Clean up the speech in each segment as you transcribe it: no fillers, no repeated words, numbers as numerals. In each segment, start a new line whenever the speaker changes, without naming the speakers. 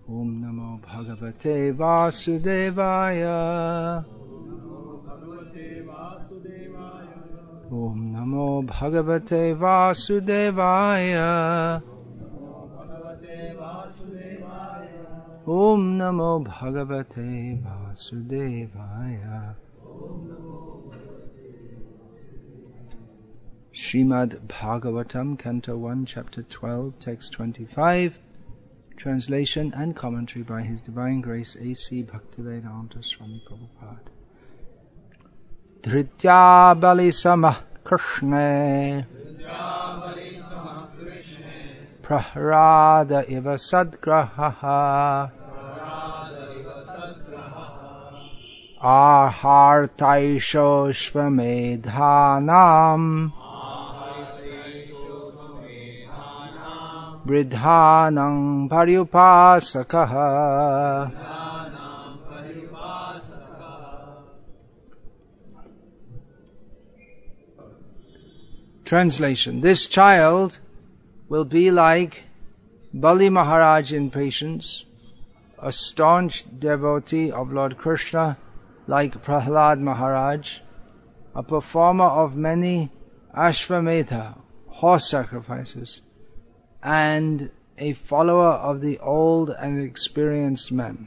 Om Namo Bhagavate Vasudevaya. Om Namo Bhagavate Vasudevaya. Om Namo Bhagavate Vasudevaya. Srimad Bhagavatam, Canto 1, Chapter 12, Text 25. Translation and commentary by His Divine Grace A.C. Bhaktivedanta Swami Prabhupada. Dhritya Bali Samah Krishna Prahrada Iva Sadgraha Ahartaisho Shvamedhanam Bridhanam Paryupasakaha. Translation. This child will be like Bali Maharaj in patience, a staunch devotee of Lord Krishna like Prahlad Maharaj, a performer of many Ashvamedha, horse sacrifices, and a follower of the old and experienced men.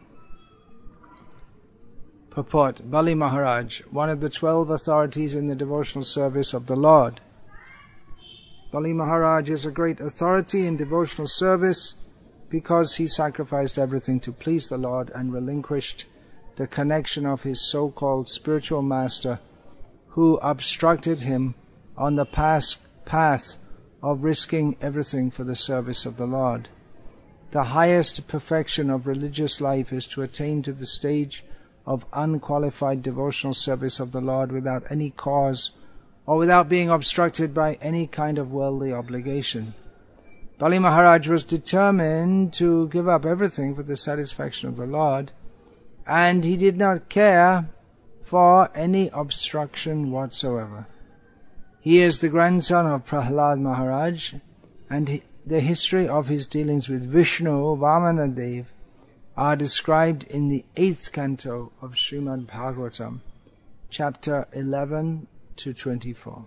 Purport. Bali Maharaj, one of the 12 authorities in the devotional service of the Lord. Bali Maharaj is a great authority in devotional service because he sacrificed everything to please the Lord and relinquished the connection of his so-called spiritual master, who obstructed him on the path of risking everything for the service of the Lord. The highest perfection of religious life is to attain to the stage of unqualified devotional service of the Lord without any cause or without being obstructed by any kind of worldly obligation. Bali Maharaj was determined to give up everything for the satisfaction of the Lord, and he did not care for any obstruction whatsoever. He is the grandson of Prahlad Maharaj, and the history of his dealings with Vishnu, Vamanadev, are described in the 8th canto of Srimad Bhagavatam, chapter 11 to 24.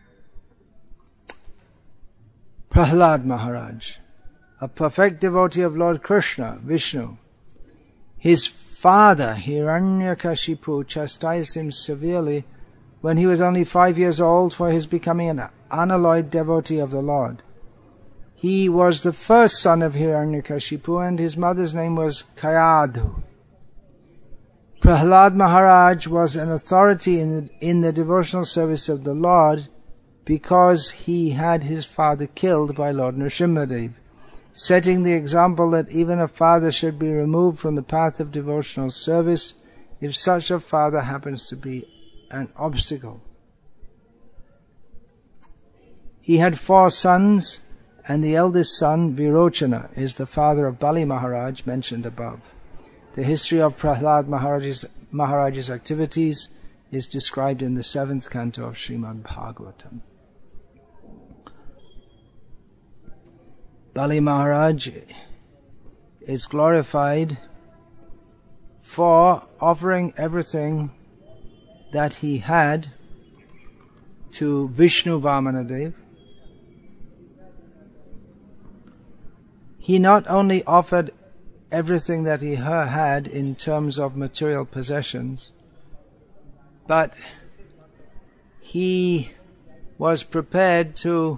Prahlad Maharaj, a perfect devotee of Lord Krishna, Vishnu. His father, Hiranyakashipu, chastised him severely when he was only 5 years old for his becoming an unalloyed devotee of the Lord. He was the first son of Hiranyakashipu, and his mother's name was Kayadhu. Prahlad Maharaj was an authority in the devotional service of the Lord because he had his father killed by Lord Nrsimhadev, setting the example that even a father should be removed from the path of devotional service if such a father happens to be an obstacle. He had 4 sons, and the eldest son, Virochana, is the father of Bali Maharaj mentioned above. The history of Prahlad Maharaj's activities is described in the 7th canto of Srimad Bhagavatam. Bali Maharaj is glorified for offering everything that he had to Vishnu Vamanadev. He not only offered everything that he had in terms of material possessions, but he was prepared to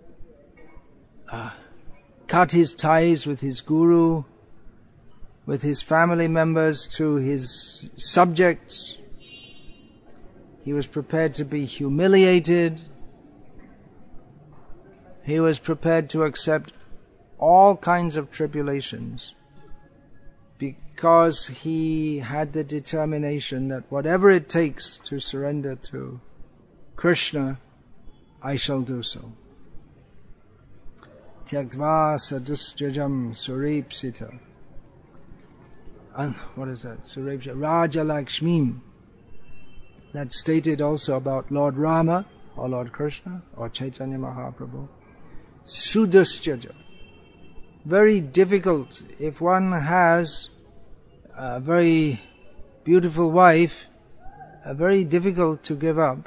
cut his ties with his guru, with his family members, to his subjects. He was prepared to be humiliated. He was prepared to accept all kinds of tribulations because he had the determination that whatever it takes to surrender to Krishna, I shall do so. Tyaktva sadusjajam suripsita. And what is that? Suripsita. Raja Lakshmim. That's stated also about Lord Rama, or Lord Krishna, or Chaitanya Mahaprabhu. Sudusjaja. very difficult. If one has a very beautiful wife, very difficult to give up.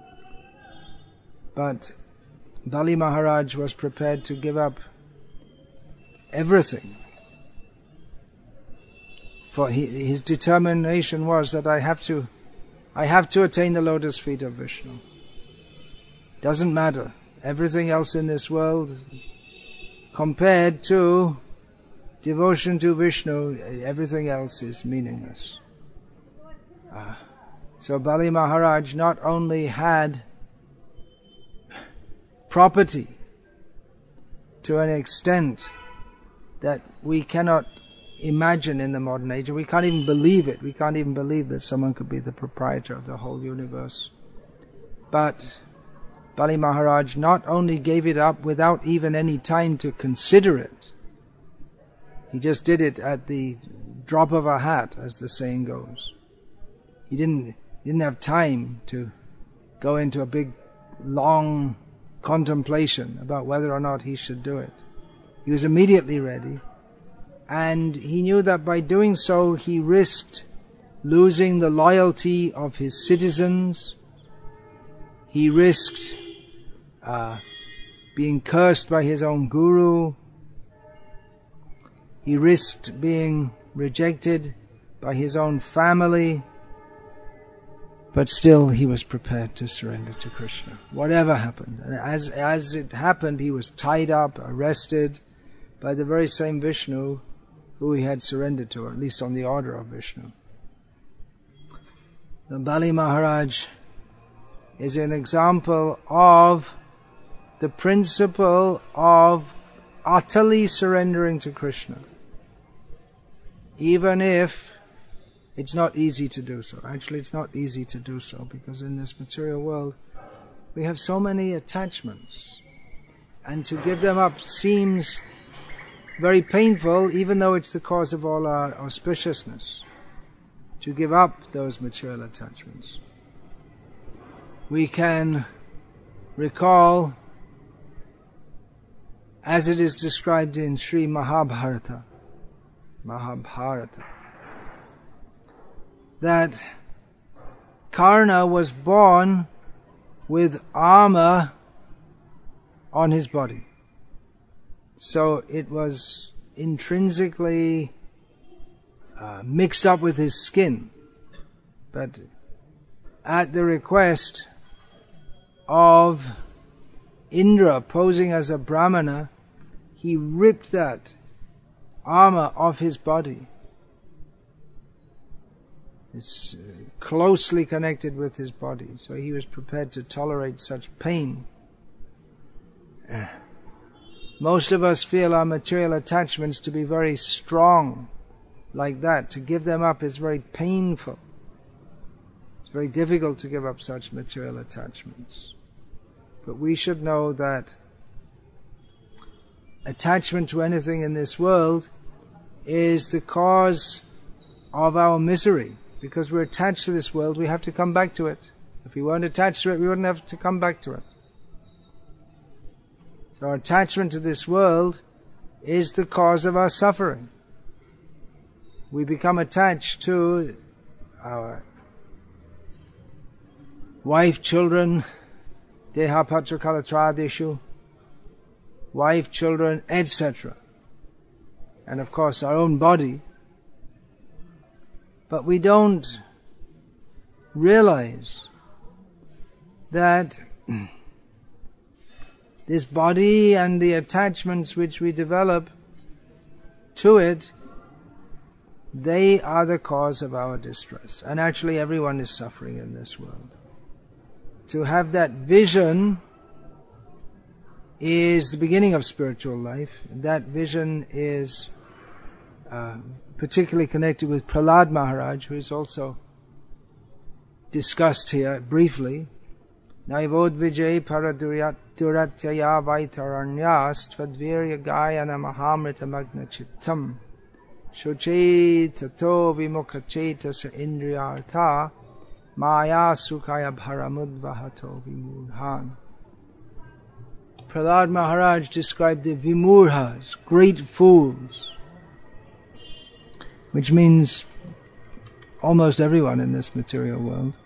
But Bali Maharaj was prepared to give up everything. For his determination was that I have to attain the lotus feet of Vishnu. Doesn't matter. Everything else in this world, compared to devotion to Vishnu, everything else is meaningless. So Bali Maharaj not only had property to an extent that we cannot imagine in the modern age, we can't even believe it. We can't even believe that someone could be the proprietor of the whole universe. But Bali Maharaj not only gave it up without even any time to consider it, he just did it at the drop of a hat, as the saying goes. He didn't have time to go into a big, long contemplation about whether or not he should do it. He was immediately ready, and he knew that by doing so he risked losing the loyalty of his citizens. He risked being cursed by his own guru. He risked being rejected by his own family. But still he was prepared to surrender to Krishna, whatever happened. And as it happened, he was tied up, arrested by the very same Vishnu who he had surrendered to, or at least on the order of Vishnu. The Bali Maharaj is an example of the principle of utterly surrendering to Krishna, even if it's not easy to do so. Actually, it's not easy to do so, because in this material world we have so many attachments, and to give them up seems very painful, even though it's the cause of all our auspiciousness, to give up those material attachments. We can recall, as it is described in Sri Mahabharata, that Karna was born with armor on his body. So it was intrinsically mixed up with his skin. But at the request of Indra, posing as a Brahmana, he ripped that armor off his body. It's closely connected with his body, so he was prepared to tolerate such pain. Most of us feel our material attachments to be very strong, like that. To give them up is very painful. It's very difficult to give up such material attachments. But we should know that attachment to anything in this world is the cause of our misery. Because we're attached to this world, we have to come back to it. If we weren't attached to it, we wouldn't have to come back to it. So our attachment to this world is the cause of our suffering. We become attached to our wife, children, deha patra kalatradeshu, wife, children, etc. And of course our own body. But we don't realize that this body and the attachments which we develop to it, they are the cause of our distress. And actually everyone is suffering in this world. To have that vision is the beginning of spiritual life. That vision is particularly connected with Prahlad Maharaj, who is also discussed here briefly. Naivod vijay paraduryat duratyaya vaitaranyas tvadvirya gayana mahamrita magna chittam shoche tato vimukacheta sa indriyartha maya sukhaya bharamudvahato vimudhan. Prahlad Maharaj described the Vimurhas, great fools, which means almost everyone in this material world.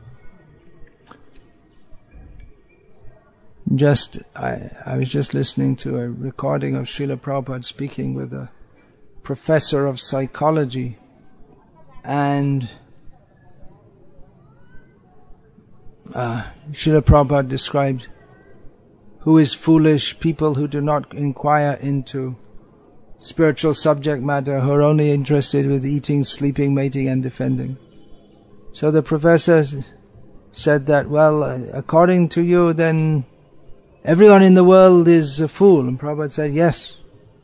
I was just listening to a recording of Srila Prabhupada speaking with a professor of psychology, and Srila Prabhupada described who is foolish: people who do not inquire into spiritual subject matter, who are only interested with eating, sleeping, mating and defending. So the professor said that, well, according to you, then everyone in the world is a fool. And Prabhupada said, yes,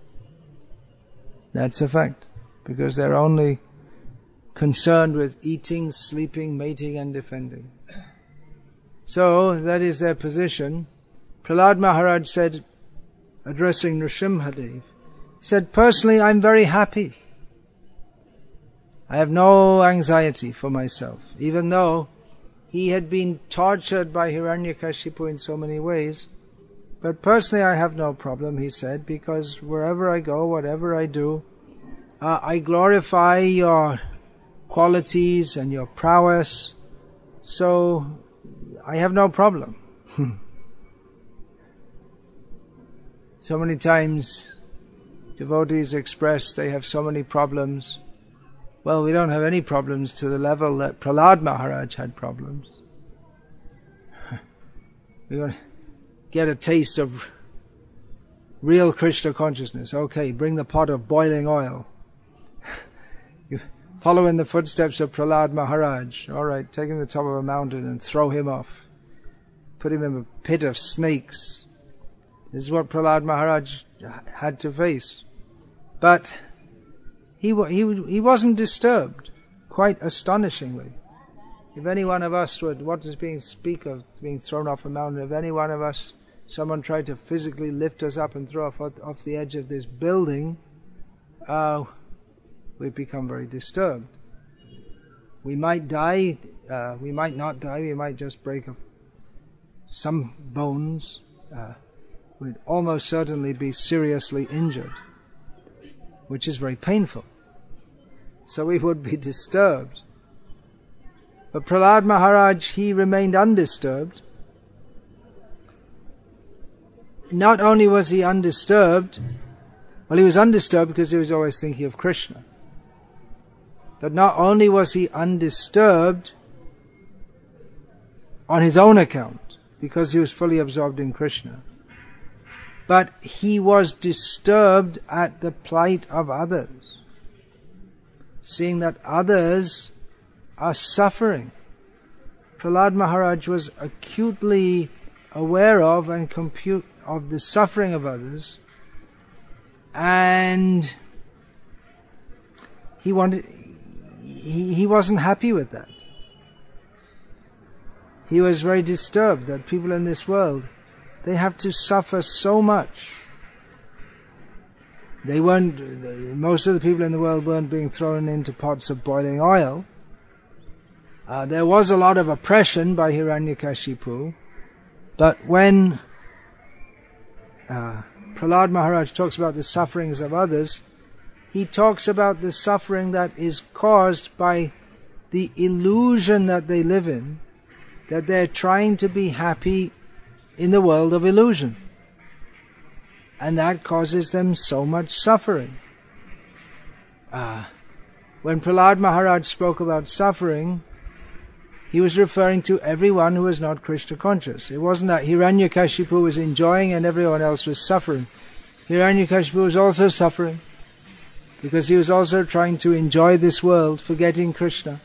that's a fact, because they're only concerned with eating, sleeping, mating and defending. So that is their position. Prahlad Maharaj said, addressing Nrsimhadev, he said, personally, I'm very happy. I have no anxiety for myself, even though he had been tortured by Hiranyakashipu in so many ways. But personally, I have no problem, he said, because wherever I go, whatever I do, I glorify your qualities and your prowess, so I have no problem. So many times devotees express they have so many problems. Well, we don't have any problems to the level that Prahlad Maharaj had problems. We want to get a taste of real Krishna consciousness. Okay, bring the pot of boiling oil. You follow in the footsteps of Prahlad Maharaj. All right, take him to the top of a mountain and throw him off. Put him in a pit of snakes. This is what Prahlad Maharaj had to face. But he wasn't disturbed, quite astonishingly. If any one of us would, what does speak of being thrown off a mountain? If any one of us, someone tried to physically lift us up and throw us off the edge of this building, we'd become very disturbed. We might die, we might not die, we might just break some bones. We'd almost certainly be seriously injured, which is very painful. So we would be disturbed. But Prahlad Maharaj, he remained undisturbed. Not only was he undisturbed, well, he was undisturbed because he was always thinking of Krishna. But not only was he undisturbed on his own account, because he was fully absorbed in Krishna, but he was disturbed at the plight of others, seeing that others are suffering. Prahlad Maharaj was acutely aware of and of the suffering of others, and he wasn't happy with that. He was very disturbed that people in this world, they have to suffer so much. Most of the people in the world weren't being thrown into pots of boiling oil. There was a lot of oppression by Hiranyakashipu, but when Prahlad Maharaj talks about the sufferings of others, he talks about the suffering that is caused by the illusion that they live in, that they're trying to be happy in the world of illusion. And that causes them so much suffering. When Prahlad Maharaj spoke about suffering, he was referring to everyone who was not Krishna conscious. It wasn't that Hiranyakashipu was enjoying and everyone else was suffering. Hiranyakashipu was also suffering, because he was also trying to enjoy this world, forgetting Krishna.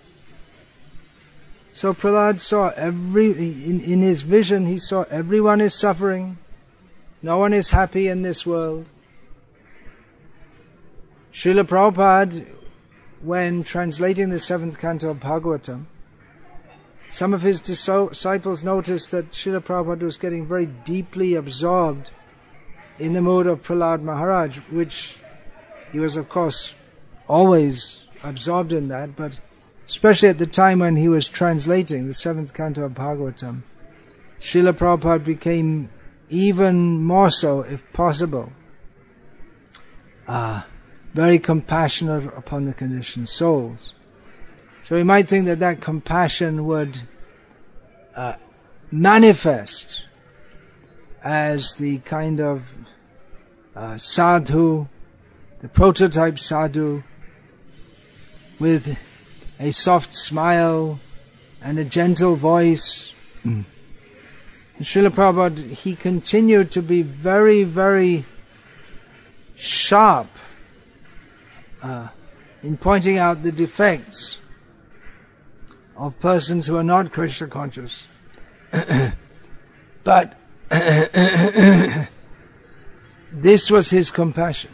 So Prahlad saw in his vision, he saw everyone is suffering. No one is happy in this world. Srila Prabhupada, when translating the 7th canto of Bhagavatam, some of his disciples noticed that Srila Prabhupada was getting very deeply absorbed in the mood of Prahlad Maharaj, which he was, of course, always absorbed in that, but especially at the time when he was translating the 7th canto of Bhagavatam, Srila Prabhupada became even more so if possible, very compassionate upon the conditioned souls. So we might think that that compassion would manifest as the kind of sadhu, the prototype sadhu, with a soft smile and a gentle voice. Srila Prabhupada, he continued to be very, very sharp in pointing out the defects of persons who are not Krishna conscious. But this was his compassion.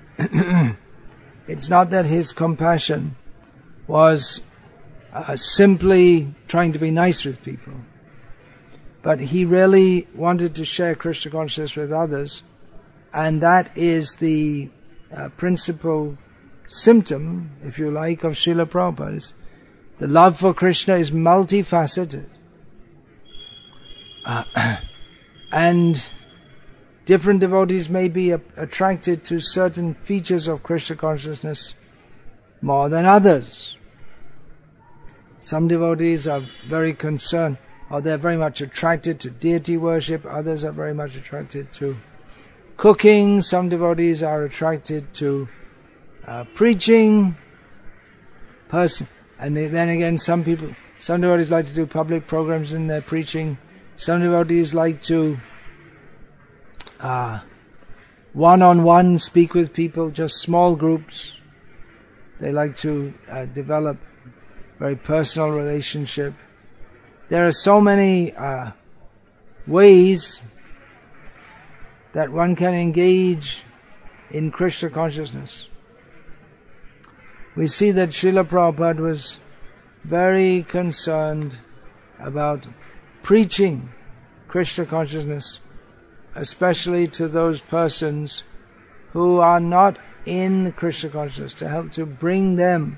It's not that his compassion was simply trying to be nice with people, but he really wanted to share Krishna consciousness with others, and that is the principal symptom, if you like, of Srila Prabhupada. The love for Krishna is multifaceted. And different devotees may be attracted to certain features of Krishna consciousness more than others. Some devotees are very concerned, or they're very much attracted to deity worship. Others are very much attracted to cooking. Some devotees are attracted to preaching. And then again, some devotees like to do public programs in their preaching. Some devotees like to one-on-one speak with people, just small groups. They like to develop very personal relationship. There are so many ways that one can engage in Krishna consciousness. We see that Srila Prabhupada was very concerned about preaching Krishna consciousness, especially to those persons who are not in Krishna consciousness, to help to bring them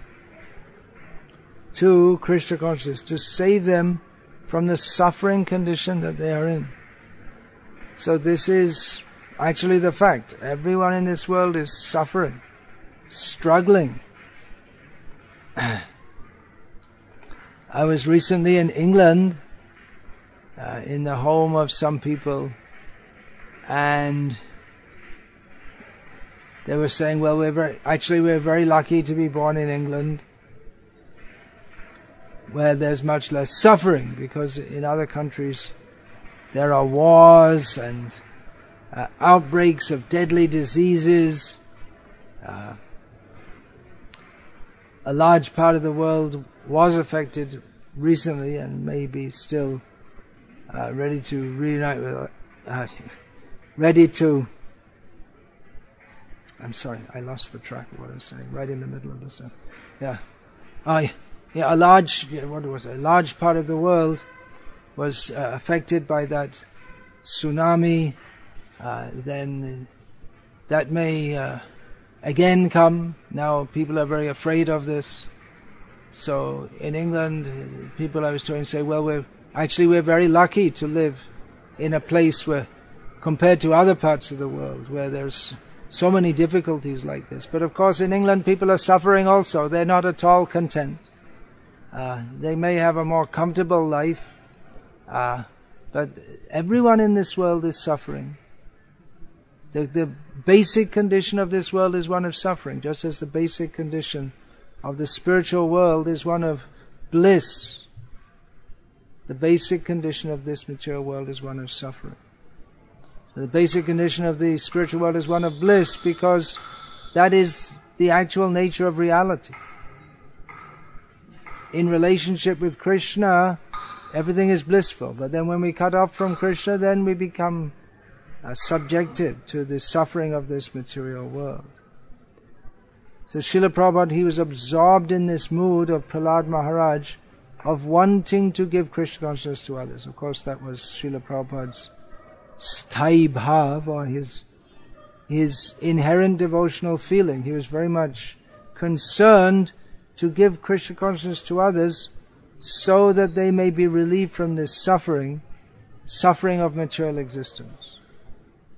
to Krishna consciousness, to save them from the suffering condition that they are in. So this is actually the fact. Everyone in this world is suffering, struggling. I was recently in England, in the home of some people, and they were saying, well, we're very lucky to be born in England, where there's much less suffering, because in other countries there are wars and outbreaks of deadly diseases. A large part of the world was affected recently and may be still ready to reunite with I'm sorry, I lost the track of what I was saying right in the middle of this. A large part of the world was affected by that tsunami. Then that may again come. Now people are very afraid of this. So in England, people I was talking say, well, we're very lucky to live in a place where, compared to other parts of the world, where there's so many difficulties like this. But of course in England people are suffering also. They're not at all content. They may have a more comfortable life, but everyone in this world is suffering. The basic condition of this world is one of suffering, just as the basic condition of the spiritual world is one of bliss. The basic condition of this material world is one of suffering. So the basic condition of the spiritual world is one of bliss, because that is the actual nature of reality. In relationship with Krishna, everything is blissful. But then when we cut off from Krishna, then we become subjected to the suffering of this material world. So Srila Prabhupada, he was absorbed in this mood of Prahlad Maharaj, of wanting to give Krishna consciousness to others. Of course, that was Srila Prabhupada's sthai bhav, or his inherent devotional feeling. He was very much concerned to give Krishna consciousness to others so that they may be relieved from this suffering of material existence.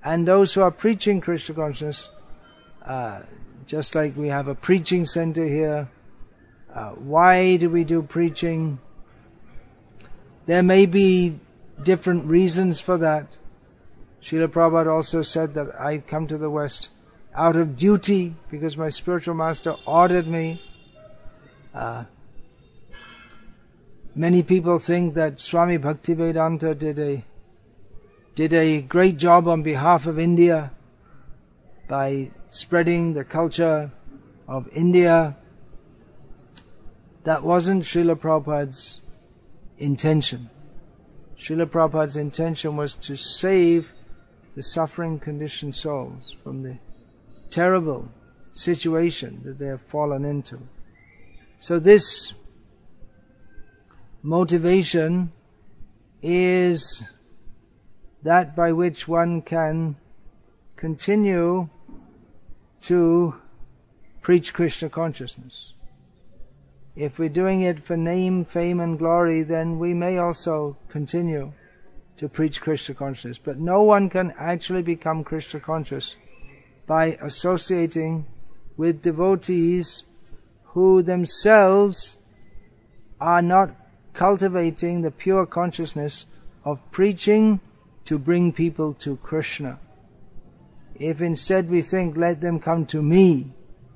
And those who are preaching Krishna consciousness, just like we have a preaching center here, why do we do preaching? There may be different reasons for that. Srila Prabhupada also said that I come to the West out of duty because my spiritual master ordered me. Many people think that Swami Bhaktivedanta did a great job on behalf of India by spreading the culture of India. That wasn't Srila Prabhupada's intention. Srila Prabhupada's intention was to save the suffering conditioned souls from the terrible situation that they have fallen into. So this motivation is that by which one can continue to preach Krishna consciousness. If we're doing it for name, fame and glory, then we may also continue to preach Krishna consciousness. But no one can actually become Krishna conscious by associating with devotees who themselves are not cultivating the pure consciousness of preaching to bring people to Krishna. If instead we think, let them come to me,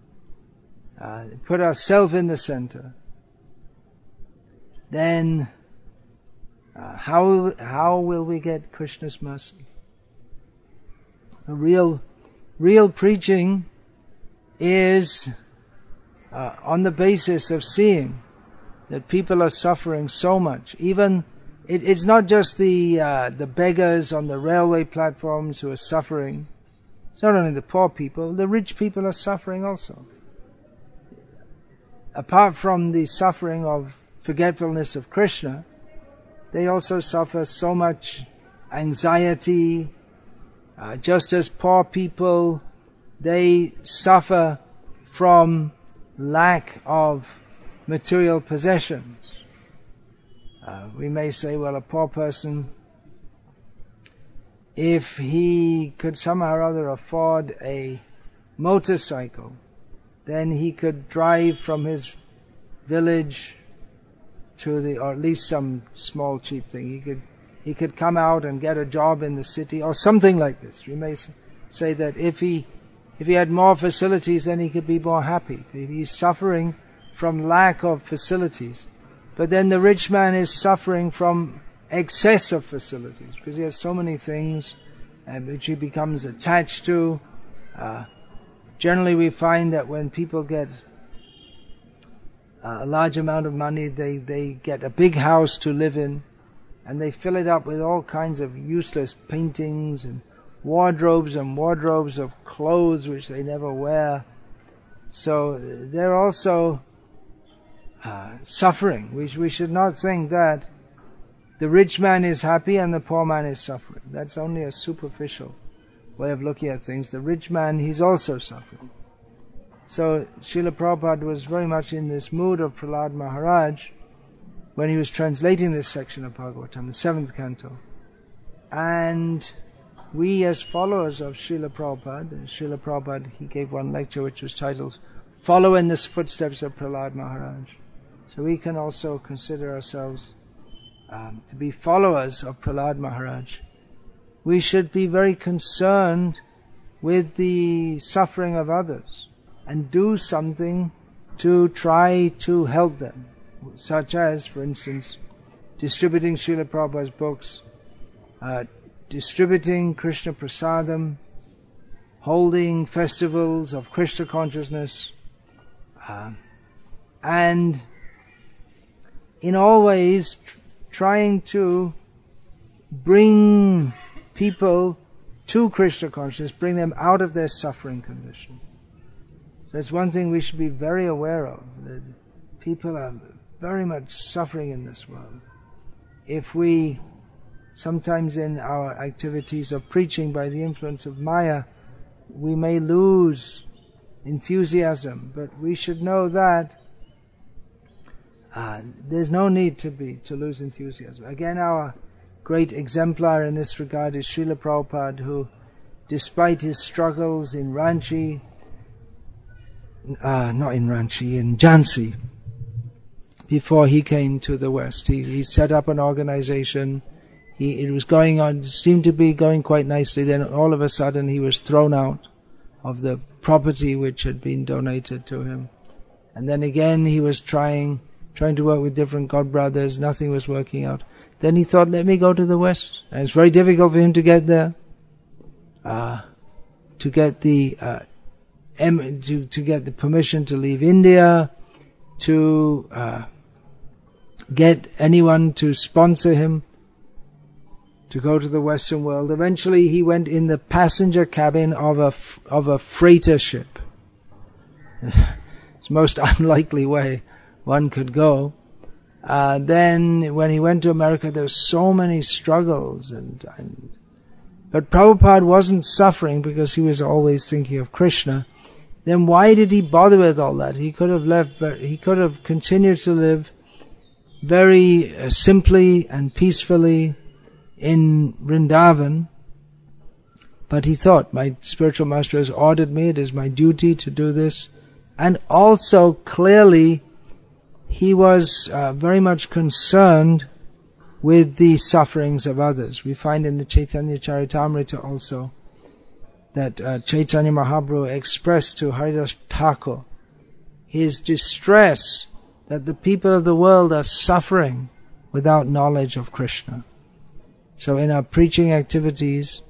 put ourselves in the center, then how will we get Krishna's mercy? The real preaching is on the basis of seeing that people are suffering so much. Even it's not just the beggars on the railway platforms who are suffering. It's not only the poor people, the rich people are suffering also. Apart from the suffering of forgetfulness of Krishna, they also suffer so much anxiety. Just as poor people, they suffer from lack of material possessions. We may say, well, a poor person, if he could somehow or other afford a motorcycle, then he could drive from his village to or at least some small cheap thing. He could come out and get a job in the city or something like this. We may say that if he had more facilities, then he could be more happy. He's suffering from lack of facilities. But then the rich man is suffering from excess of facilities because he has so many things which he becomes attached to. Generally we find that when people get a large amount of money, they get a big house to live in and they fill it up with all kinds of useless paintings and wardrobes of clothes which they never wear. So they're also suffering. We should not think that the rich man is happy and the poor man is suffering. That's only a superficial way of looking at things. The rich man, he's also suffering. So Srila Prabhupada was very much in this mood of Prahlad Maharaj when he was translating this section of Bhagavatam, the 7th canto. And we as followers of Srila Prabhupada, he gave one lecture which was titled, Follow in the Footsteps of Prahlad Maharaj. So we can also consider ourselves to be followers of Prahlad Maharaj. We should be very concerned with the suffering of others and do something to try to help them, such as, for instance, distributing Srila Prabhupada's books, distributing Krishna Prasadam, holding festivals of Krishna consciousness, and in all ways trying to bring people to Krishna consciousness, bring them out of their suffering condition. So it's one thing we should be very aware of, that people are very much suffering in this world. If we, sometimes in our activities of preaching by the influence of Maya, we may lose enthusiasm, but we should know that there's no need to lose enthusiasm. Again, our great exemplar in this regard is Srila Prabhupada, despite his struggles in Ranchi, in Jhansi, before he came to the West. He set up an organization. It was going on, seemed to be going quite nicely. Then all of a sudden he was thrown out of the property which had been donated to him. And then again he was trying to work with different God brothers. Nothing was working out. Then he thought, let me go to the West. And it's very difficult for him to get there. To get the permission to leave India, to get anyone to sponsor him to go to the Western world. Eventually he went in the passenger cabin of a freighter ship. It's the most unlikely way one could go. Then when he went to America, there were so many struggles, but Prabhupada wasn't suffering because he was always thinking of Krishna. Then why did he bother with all that? He could have continued to live very simply and peacefully in Vrindavan, but he thought, my spiritual master has ordered me, it is my duty to do this. And also clearly he was very much concerned with the sufferings of others. We find in the Chaitanya Charitamrita also that Chaitanya Mahaprabhu expressed to Haridas Thakur his distress that the people of the world are suffering without knowledge of Krishna. So in our preaching activities,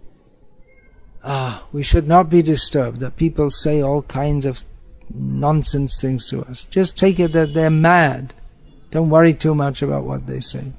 we should not be disturbed that people say all kinds of nonsense things to us. Just take it that they're mad. Don't worry too much about what they say.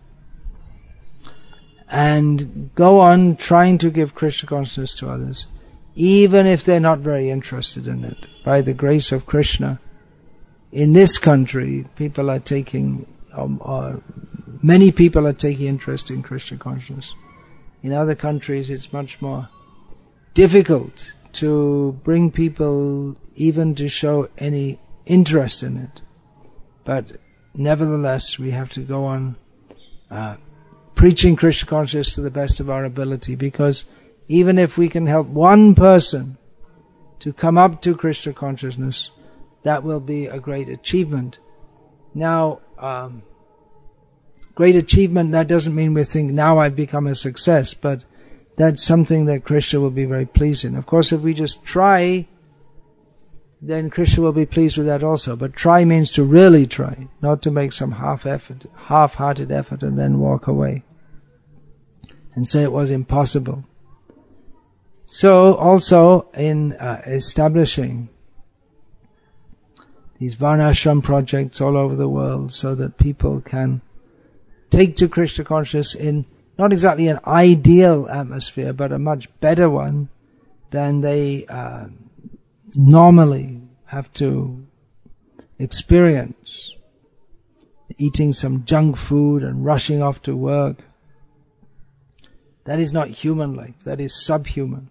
And go on trying to give Krishna consciousness to others, even if they're not very interested in it. By the grace of Krishna, in this country, people are taking, many people are taking interest in Krishna consciousness. In other countries, it's much more difficult to bring people even to show any interest in it. But nevertheless, we have to go on preaching Krishna consciousness to the best of our ability, because even if we can help one person to come up to Krishna consciousness, that will be a great achievement. Now, great achievement, that doesn't mean we think, now I've become a success, but that's something that Krishna will be very pleased in. Of course, if we just try, then Krishna will be pleased with that also. But try means to really try, not to make some half-hearted effort and then walk away and say it was impossible. So also in establishing these Varnashram projects all over the world so that people can take to Krishna consciousness in not exactly an ideal atmosphere, but a much better one than they normally have to experience. Eating some junk food and rushing off to work. That is not human life, that is subhuman.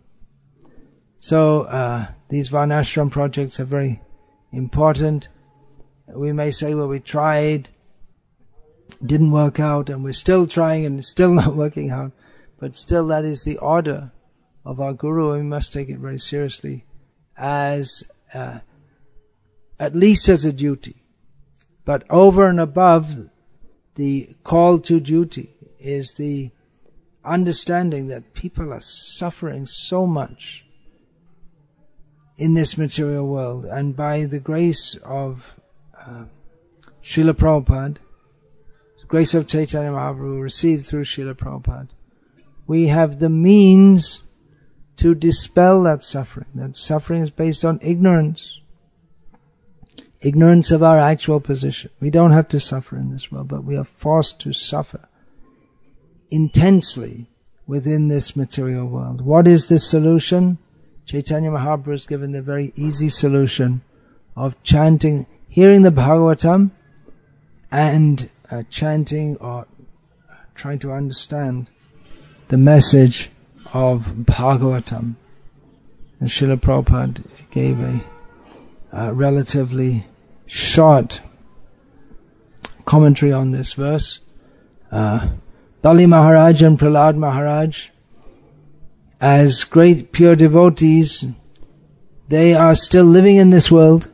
So these Varnashram projects are very important. We may say, well, we tried, didn't work out, and we're still trying and it's still not working out. But still, that is the order of our Guru, and we must take it very seriously as at least as a duty. But over and above the call to duty is the understanding that people are suffering so much in this material world, and by the grace of Srila Prabhupada, the grace of Chaitanya Mahaprabhu received through Srila Prabhupada, we have the means to dispel that suffering. That suffering is based on ignorance. Ignorance of our actual position. We don't have to suffer in this world, but we are forced to suffer intensely within this material world. What is the solution? Chaitanya Mahaprabhu has given the very easy solution of chanting, hearing the Bhagavatam and chanting or trying to understand the message of Bhagavatam. And Srila Prabhupada gave a relatively short commentary on this verse. Bali Maharaj and Prahlad Maharaj as great pure devotees, they are still living in this world.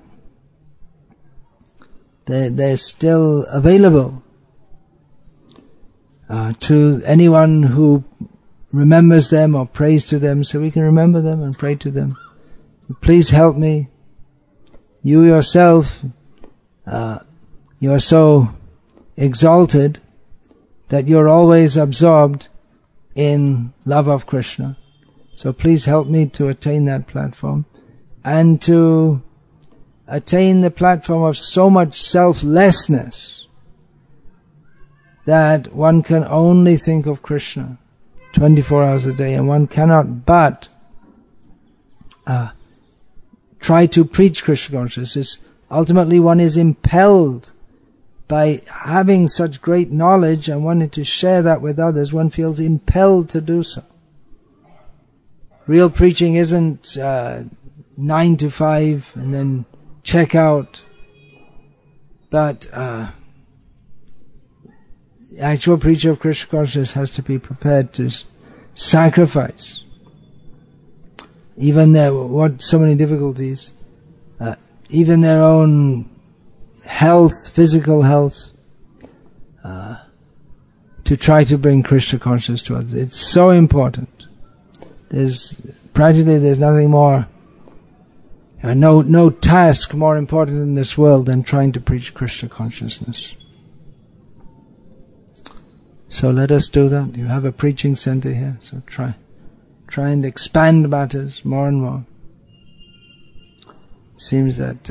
They're still available to anyone who remembers them or prays to them, so we can remember them and pray to them. Please help me. You yourself, you are so exalted that you're always absorbed in love of Krishna. So please help me to attain that platform and to attain the platform of so much selflessness that one can only think of Krishna 24 hours a day, and one cannot but try to preach Krishna consciousness. Ultimately, one is impelled by having such great knowledge and wanting to share that with others. One feels impelled to do so. Real preaching isn't 9 to 5 and then check out, but actual preacher of Krishna consciousness has to be prepared to sacrifice even so many difficulties, even their own health, physical health, to try to bring Krishna consciousness to others. It's so important. There's nothing more, no task more important in this world than trying to preach Krishna consciousness. So let us do that. You have a preaching center here, so try and expand matters more and more. Seems that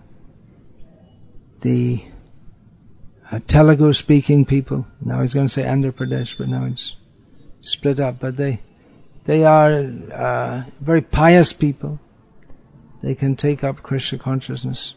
the Telugu speaking people, now he's going to say Andhra Pradesh, but now it's split up, but they are very pious people. They can take up Krishna consciousness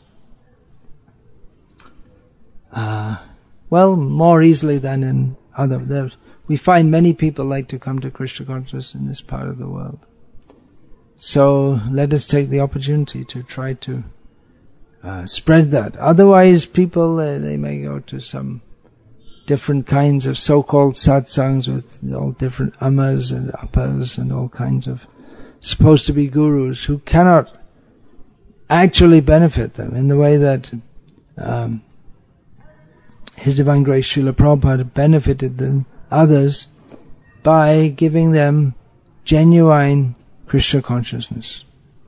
more easily than in other. We find many people like to come to Krishna consciousness in this part of the world. So let us take the opportunity to try to spread that. Otherwise, people they may go to some different kinds of so-called satsangs with all different amas and appas and all kinds of supposed to be gurus who cannot actually benefit them in the way that His Divine Grace Srila Prabhupada benefited them, others, by giving them genuine Krishna consciousness.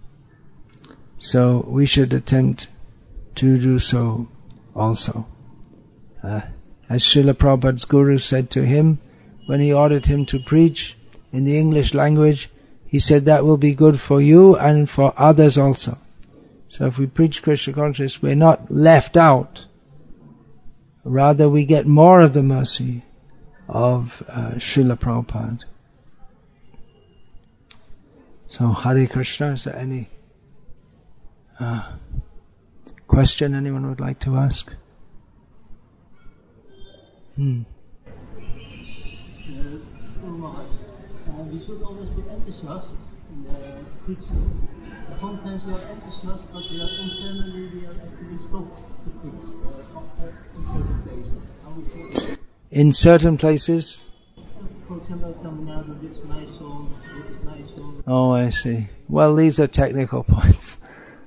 So we should attempt to do so also. As Srila Prabhupada's Guru said to him, when he ordered him to preach in the English language, he said that will be good for you and for others also. So if we preach Krishna consciousness, we're not left out. Rather, we get more of the mercy of Srila Prabhupada. So, Hare Krishna, is there any question anyone would like to ask?
We should always be enthusiastic in preaching. Sometimes we are enthusiastic, but internally we are actually stopped to preach in certain places. For example, coming out of this nice song, this nice song.
Oh, I see. Well, these are technical points.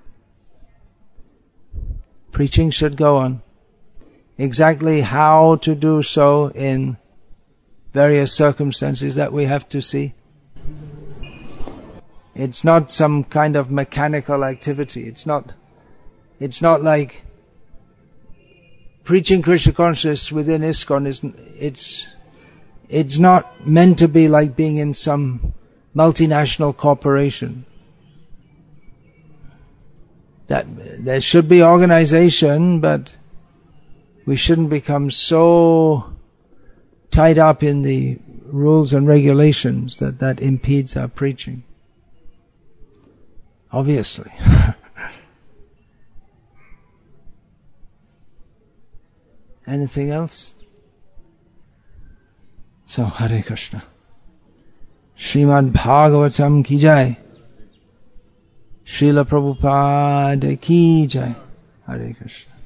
Preaching should go on. Exactly how to do so in various circumstances that we have to see. It's not some kind of mechanical activity. It's not like preaching Krishna consciousness within ISKCON. It's not meant to be like being in some multinational corporation. That there should be organization, but we shouldn't become so tied up in the rules and regulations that impedes our preaching. Obviously. Anything else? So, Hare Krishna. Srimad Bhagavatam ki jai. Srila Prabhupada ki jai. Hare Krishna.